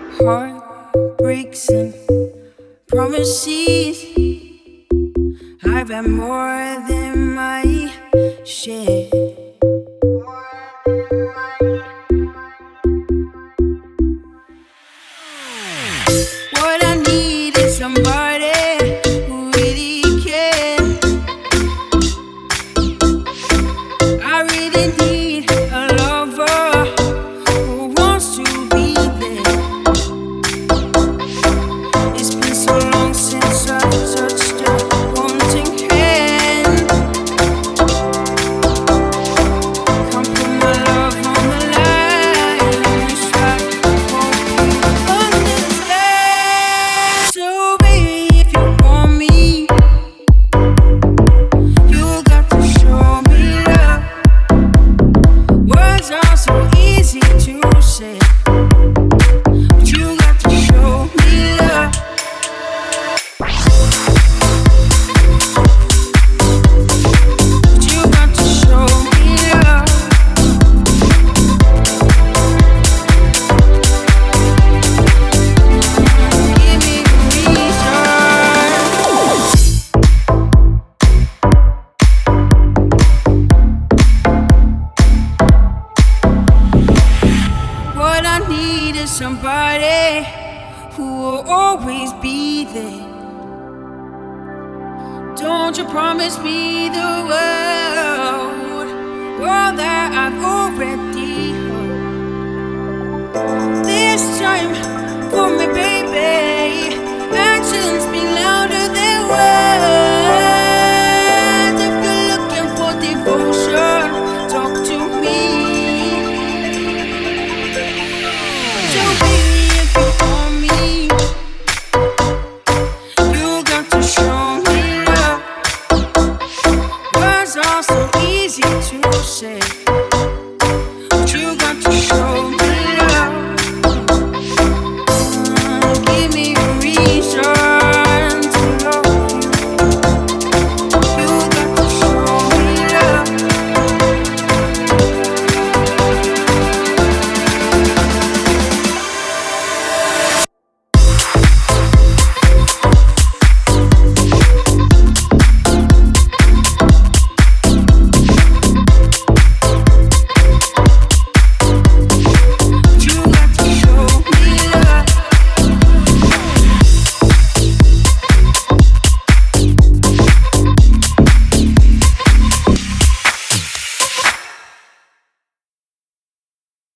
Heartbreaks and promises. I've had more than my share. What I need is somebody who really cares. I really need a lover who wants to be there. It's been so long since I touched a wanting hand. Come put my love on the line, so I can understand. So baby, if you want me, you got to show me love. Words are so easy to say, but you got to show me love. But you got to show me love. Give me a reason. What I need is somebody who will always be there. Don't you promise me the world that I've already heard. This time for me, baby, actions